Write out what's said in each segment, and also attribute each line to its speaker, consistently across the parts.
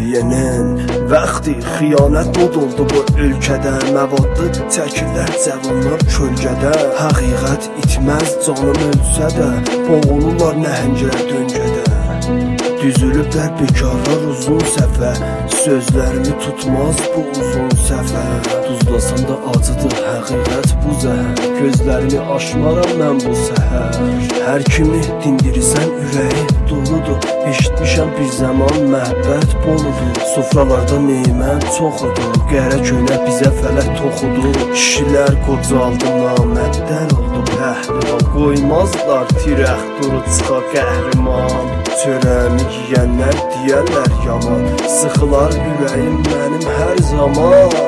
Speaker 1: CNN Vaxti xiyanət mod oldu bu ölkədə. Məvadlı çəkirlər cavanlar kölgədə. Həqiqət itməz canım ölsə də, boğulurlar nəhənglər döngədə. Düzülüblər bekarlar uzun səfə, sözlərimi tutmaz bu uzun səfər. Duzlasan da acıdır həqiqət bu zəhər, gözlərimi aşmaram mən bu səhər. Hər kimi dindirirsən ürəyi doludur, eşitmişəm bir zaman məhəbbət boludur. Sofralarda nemət çoxudur, qərə köynə bizə fələk toxudur. Kişilər qocaldı naməddər oldu pəhlivan, qoymazlar tirəx duru çıxa qəhrəman. Çörəmi yiyənlər deyərlər yaman, sıxılar ürəyim mənim hər zaman.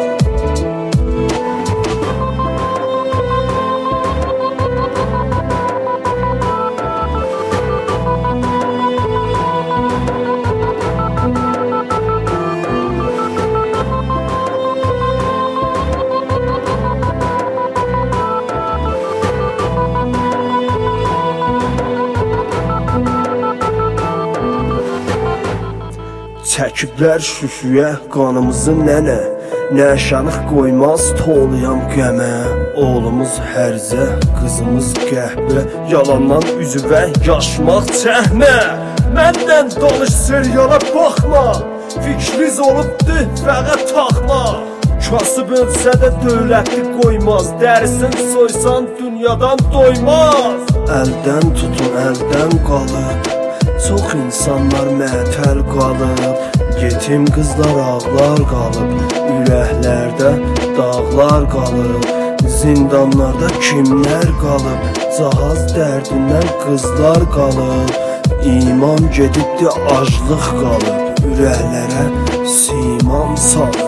Speaker 1: Çəkiblər şüşüyə qanımızı nənə, nəşanıq qoymaz toğlayam qəmə. Oğlumuz hərzə, qızımız qəhvə, yalandan üzüvə yaşmaq çəhmə. Məndən danış seriala baxma, fikriz olubdu fəqət taxma. Kasıb ölsə də dövlətli qoymaz, dərisin soysan dünyadan doymaz. Əldən tutun əldən qalıb, çox insanlar mətəl qalıb. Yetim qızlar ağlar qalıb, ürəklərdə dağlar qalıb. Zindanlarda kimlər qalıb, cahaz dərdindən qızlar qalıb. İman gedibdi, aclıq qalıb, ürəklərə siman salıb.